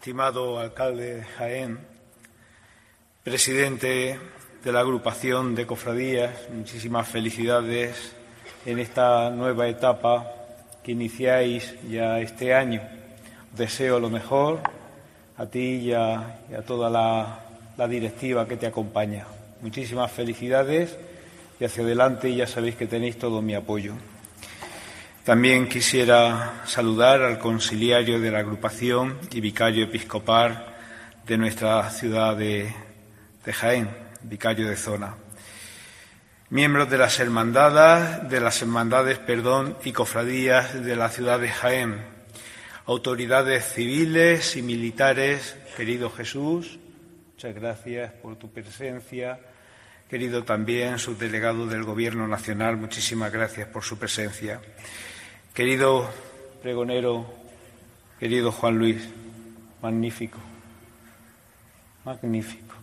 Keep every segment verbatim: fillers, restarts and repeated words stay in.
estimado alcalde de Jaén, presidente de la agrupación de cofradías, muchísimas felicidades en esta nueva etapa que iniciáis ya este año. Os deseo lo mejor a ti y a, y a toda la, la directiva que te acompaña. Muchísimas felicidades y hacia adelante, y ya sabéis que tenéis todo mi apoyo. También quisiera saludar al conciliario de la agrupación y vicario episcopal de nuestra ciudad de, de Jaén, vicario de zona. Miembros de las hermandades, de las hermandades, perdón, y cofradías de la ciudad de Jaén, autoridades civiles y militares, querido Jesús, muchas gracias por tu presencia. Querido también subdelegado del Gobierno Nacional, muchísimas gracias por su presencia. Querido pregonero, querido Juan Luis, magnífico, magnífico.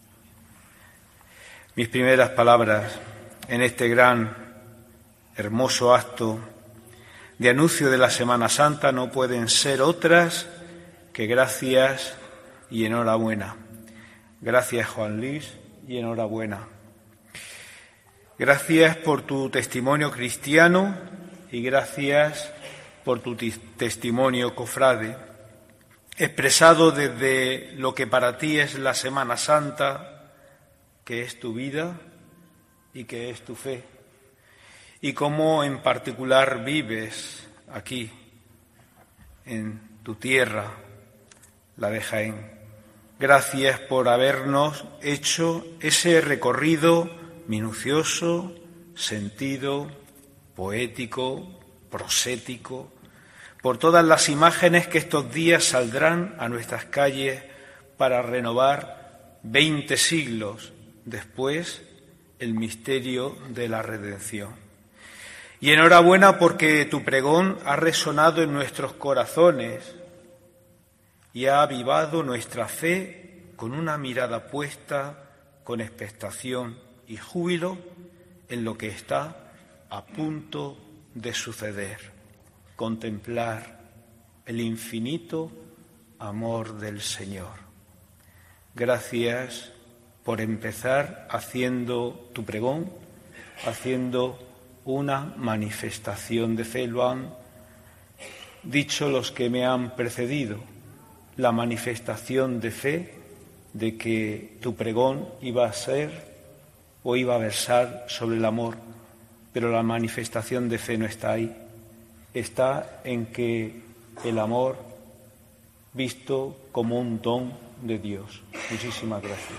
Mis primeras palabras en este gran, hermoso acto de anuncio de la Semana Santa no pueden ser otras que gracias y enhorabuena. Gracias, Juan Luis, y enhorabuena. Gracias por tu testimonio cristiano y gracias por tu testimonio cofrade, expresado desde lo que para ti es la Semana Santa, que es tu vida y que es tu fe, y cómo en particular vives aquí, en tu tierra, la de Jaén. Gracias por habernos hecho ese recorrido minucioso, sentido, poético, prosético, por todas las imágenes que estos días saldrán a nuestras calles para renovar veinte siglos después el misterio de la redención. Y enhorabuena porque tu pregón ha resonado en nuestros corazones y ha avivado nuestra fe con una mirada puesta con expectación y júbilo en lo que está a punto de suceder, contemplar el infinito amor del Señor. Gracias por empezar haciendo tu pregón, haciendo una manifestación de fe. Lo han dicho los que me han precedido, la manifestación de fe de que tu pregón iba a ser o iba a versar sobre el amor, pero la manifestación de fe no está ahí. Está en que el amor visto como un don de Dios. Muchísimas gracias.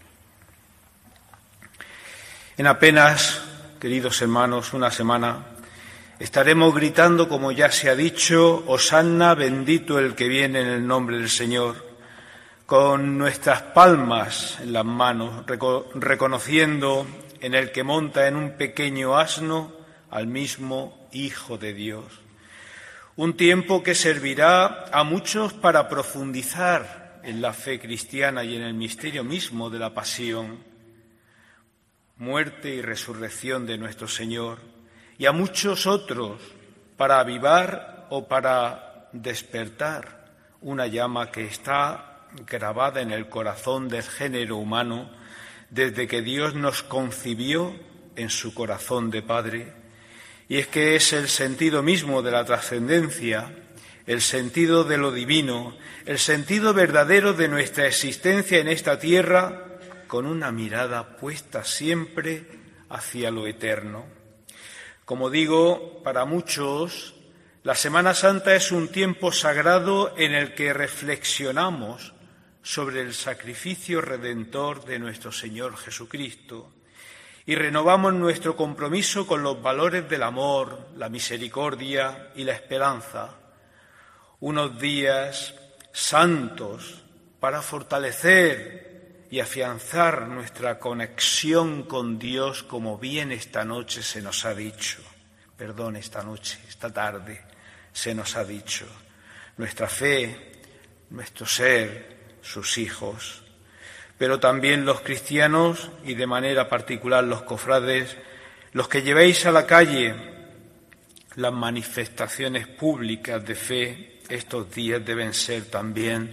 En apenas, queridos hermanos, una semana, estaremos gritando, como ya se ha dicho, Hosanna, bendito el que viene en el nombre del Señor, con nuestras palmas en las manos, reco- reconociendo en el que monta en un pequeño asno al mismo Hijo de Dios. Un tiempo que servirá a muchos para profundizar en la fe cristiana y en el misterio mismo de la pasión, muerte y resurrección de nuestro Señor, y a muchos otros para avivar o para despertar una llama que está grabada en el corazón del género humano desde que Dios nos concibió en su corazón de Padre, y es que es el sentido mismo de la trascendencia, el sentido de lo divino, el sentido verdadero de nuestra existencia en esta tierra, con una mirada puesta siempre hacia lo eterno. Como digo, para muchos, la Semana Santa es un tiempo sagrado en el que reflexionamos sobre el sacrificio redentor de nuestro Señor Jesucristo y renovamos nuestro compromiso con los valores del amor, la misericordia y la esperanza. Unos días santos para fortalecer y afianzar nuestra conexión con Dios, como bien esta noche se nos ha dicho, perdón, esta noche, esta tarde se nos ha dicho, nuestra fe, nuestro ser, sus hijos, pero también los cristianos y de manera particular los cofrades, los que llevéis a la calle las manifestaciones públicas de fe, estos días deben ser también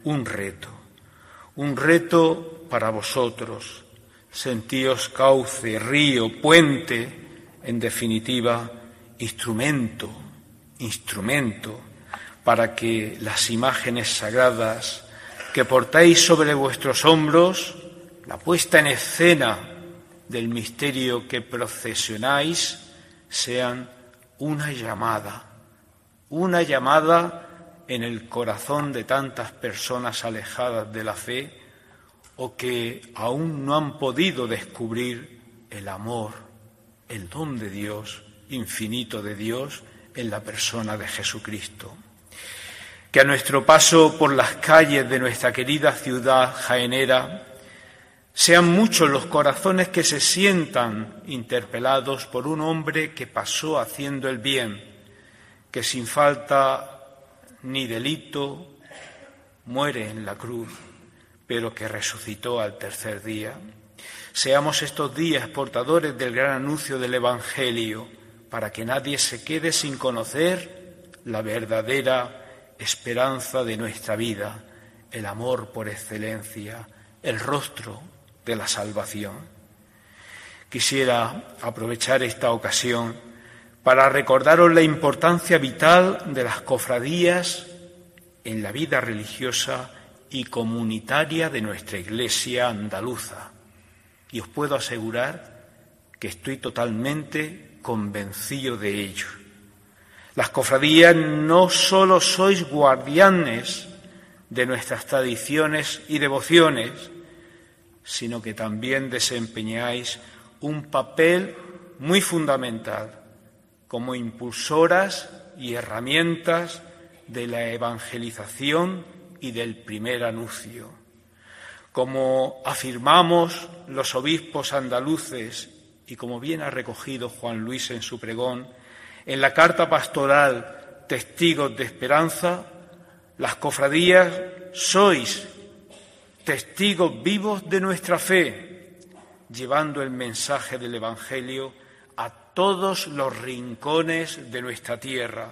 un reto, un reto para vosotros. Sentíos cauce, río, puente, en definitiva, instrumento, instrumento para que las imágenes sagradas que portáis sobre vuestros hombros, la puesta en escena del misterio que procesionáis, sean una llamada, una llamada en el corazón de tantas personas alejadas de la fe o que aún no han podido descubrir el amor, el don de Dios, infinito de Dios, en la persona de Jesucristo. Que a nuestro paso por las calles de nuestra querida ciudad jaenera sean muchos los corazones que se sientan interpelados por un hombre que pasó haciendo el bien, que sin falta ni delito muere en la cruz, pero que resucitó al tercer día. Seamos estos días portadores del gran anuncio del Evangelio, para que nadie se quede sin conocer la verdadera esperanza de nuestra vida, el amor por excelencia, el rostro de la salvación. Quisiera aprovechar esta ocasión para recordaros la importancia vital de las cofradías en la vida religiosa y comunitaria de nuestra Iglesia andaluza. Y os puedo asegurar que estoy totalmente convencido de ello. Las cofradías no solo sois guardianes de nuestras tradiciones y devociones, sino que también desempeñáis un papel muy fundamental como impulsoras y herramientas de la evangelización y del primer anuncio. Como afirmamos los obispos andaluces y como bien ha recogido Juan Luis en su pregón, en la carta pastoral Testigos de Esperanza, las cofradías sois testigos vivos de nuestra fe, llevando el mensaje del Evangelio a todos los rincones de nuestra tierra,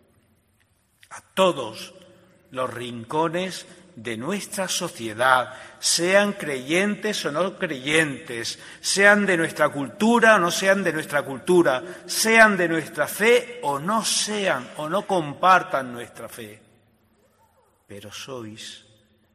a todos los rincones de nuestra sociedad, sean creyentes o no creyentes, sean de nuestra cultura o no sean de nuestra cultura, sean de nuestra fe o no sean o no compartan nuestra fe. Pero sois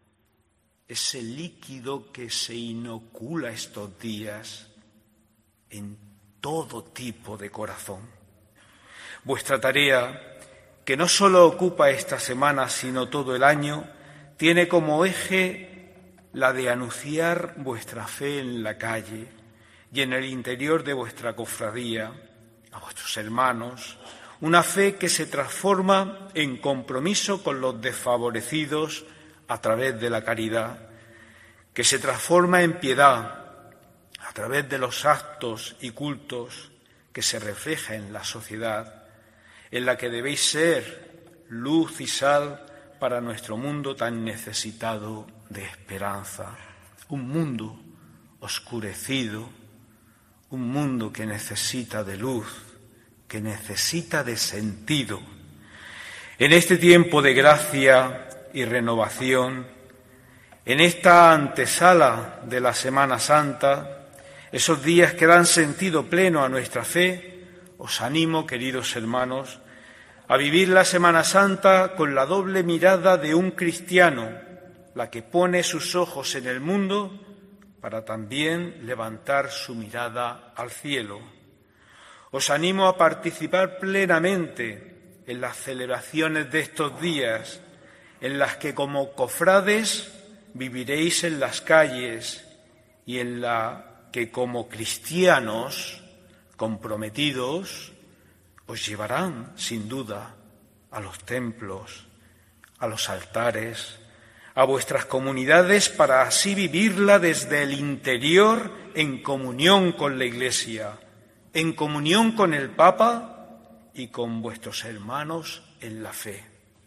ese líquido que se inocula estos días en todo tipo de corazón. Vuestra tarea, que no solo ocupa esta semana, sino todo el año, tiene como eje la de anunciar vuestra fe en la calle y en el interior de vuestra cofradía, a vuestros hermanos, una fe que se transforma en compromiso con los desfavorecidos a través de la caridad, que se transforma en piedad a través de los actos y cultos que se refleja en la sociedad, en la que debéis ser luz y sal para nuestro mundo tan necesitado de esperanza. Un mundo oscurecido, un mundo que necesita de luz, que necesita de sentido. En este tiempo de gracia y renovación, en esta antesala de la Semana Santa, esos días que dan sentido pleno a nuestra fe, os animo, queridos hermanos, a vivir la Semana Santa con la doble mirada de un cristiano, la que pone sus ojos en el mundo para también levantar su mirada al cielo. Os animo a participar plenamente en las celebraciones de estos días, en las que como cofrades viviréis en las calles y en la que como cristianos comprometidos os llevarán, sin duda, a los templos, a los altares, a vuestras comunidades para así vivirla desde el interior en comunión con la Iglesia, en comunión con el Papa y con vuestros hermanos en la fe.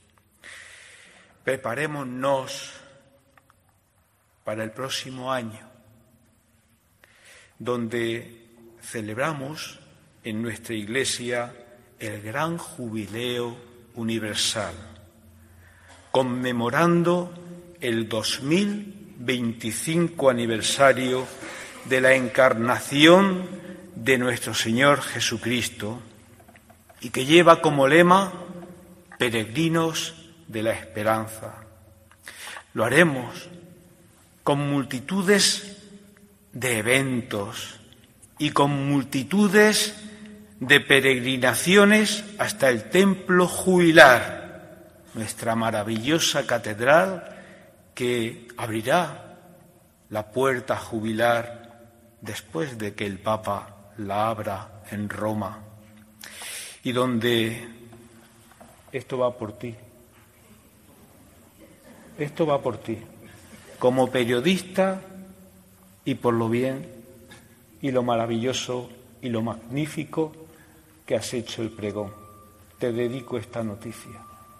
Preparémonos para el próximo año, donde celebramos en nuestra Iglesia el gran jubileo universal, conmemorando el dos mil veinticinco aniversario de la encarnación de nuestro Señor Jesucristo y que lleva como lema peregrinos de la esperanza. Lo haremos con multitudes de eventos y con multitudes de peregrinaciones hasta el templo jubilar, nuestra maravillosa catedral que abrirá la puerta jubilar después de que el Papa la abra en Roma, y donde esto va por ti, esto va por ti, como periodista y por lo bien y lo maravilloso y lo magnífico que has hecho el pregón. Te dedico esta noticia.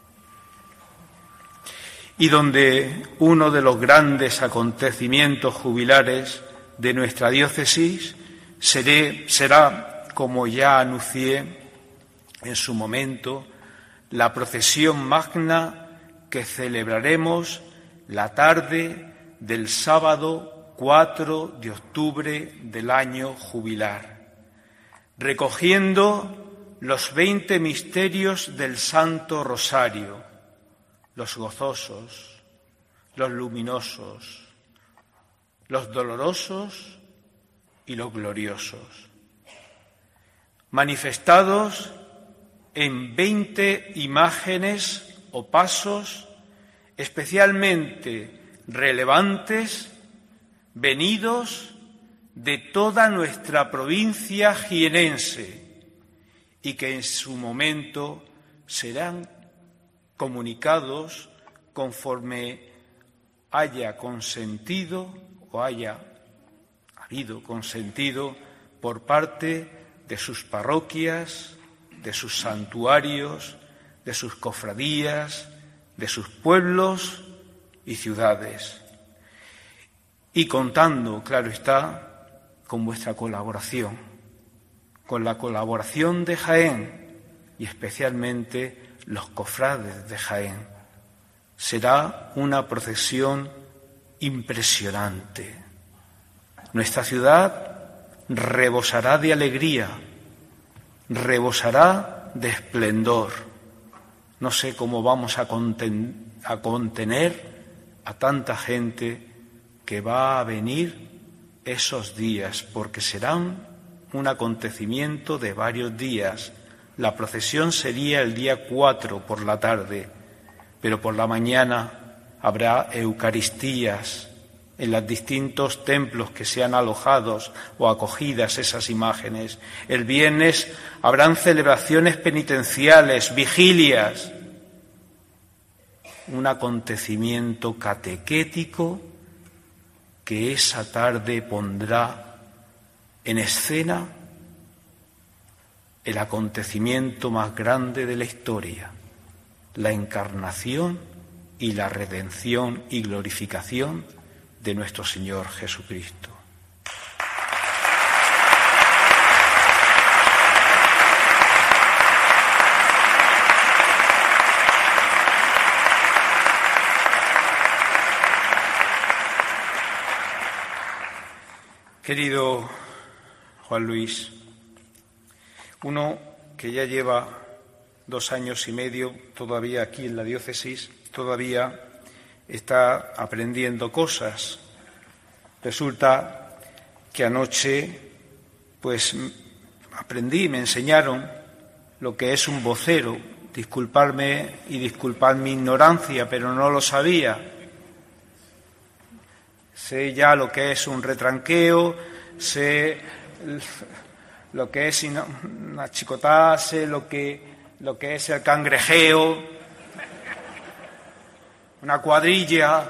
Y donde uno de los grandes acontecimientos jubilares de nuestra diócesis seré, será, como ya anuncié en su momento, la procesión magna que celebraremos la tarde del sábado cuatro de octubre del año jubilar, recogiendo los veinte misterios del Santo Rosario, los gozosos, los luminosos, los dolorosos y los gloriosos, manifestados en veinte imágenes o pasos especialmente relevantes, venidos de toda nuestra provincia jienense y que en su momento serán comunicados conforme haya consentido o haya habido consentido por parte de sus parroquias, de sus santuarios, de sus cofradías, de sus pueblos y ciudades. Y contando, claro está, con vuestra colaboración, con la colaboración de Jaén y especialmente los cofrades de Jaén. Será una procesión impresionante. Nuestra ciudad rebosará de alegría, rebosará de esplendor. No sé cómo vamos a, conten- a contener a tanta gente que va a venir esos días, porque serán un acontecimiento de varios días. La procesión sería el día cuatro por la tarde, pero por la mañana habrá eucaristías en los distintos templos que sean alojados o acogidas esas imágenes. El viernes habrán celebraciones penitenciales, vigilias, un acontecimiento catequético que esa tarde pondrá en escena el acontecimiento más grande de la historia, la encarnación y la redención y glorificación de nuestro Señor Jesucristo. Querido Juan Luis, uno que ya lleva dos años y medio todavía aquí en la diócesis, todavía está aprendiendo cosas. Resulta que anoche, pues, aprendí, me enseñaron lo que es un vocero. Disculparme y disculpar mi ignorancia, pero no lo sabía. Sé ya lo que es un retranqueo, sé lo que es una chicotá, sé lo que, lo que es el cangrejeo, una cuadrilla,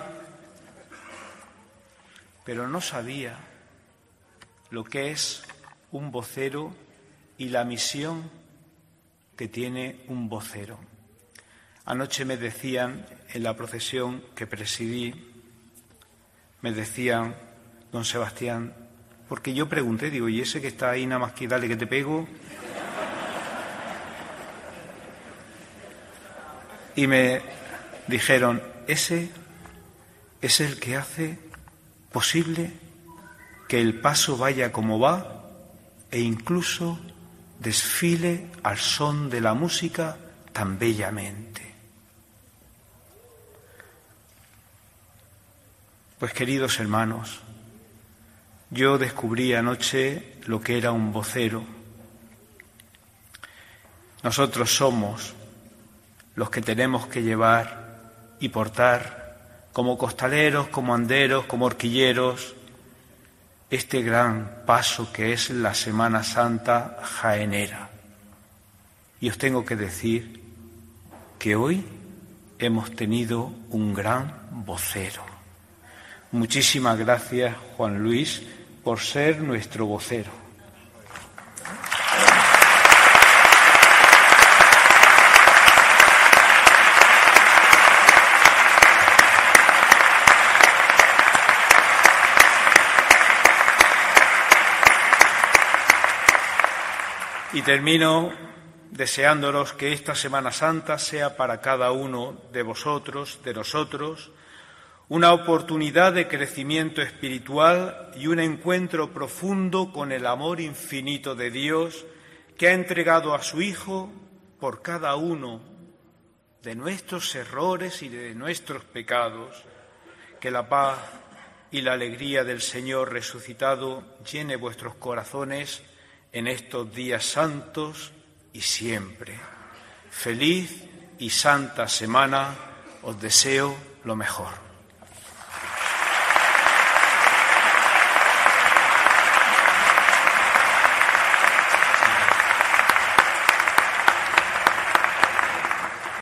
pero no sabía lo que es un vocero y la misión que tiene un vocero. Anoche me decían en la procesión que presidí, me decían, don Sebastián, porque yo pregunté, digo, ¿y ese que está ahí nada más que dale que te pego? Y me dijeron, ese es el que hace posible que el paso vaya como va e incluso desfile al son de la música tan bellamente. Pues queridos hermanos, yo descubrí anoche lo que era un vocero. Nosotros somos los que tenemos que llevar y portar, como costaleros, como anderos, como horquilleros, este gran paso que es la Semana Santa jaenera. Y os tengo que decir que hoy hemos tenido un gran vocero. Muchísimas gracias, Juan Luis, por ser nuestro vocero. Y termino deseándolos que esta Semana Santa sea para cada uno de vosotros, de nosotros, una oportunidad de crecimiento espiritual y un encuentro profundo con el amor infinito de Dios que ha entregado a su Hijo por cada uno de nuestros errores y de nuestros pecados. Que la paz y la alegría del Señor resucitado llene vuestros corazones en estos días santos y siempre. Feliz y santa semana, os deseo lo mejor.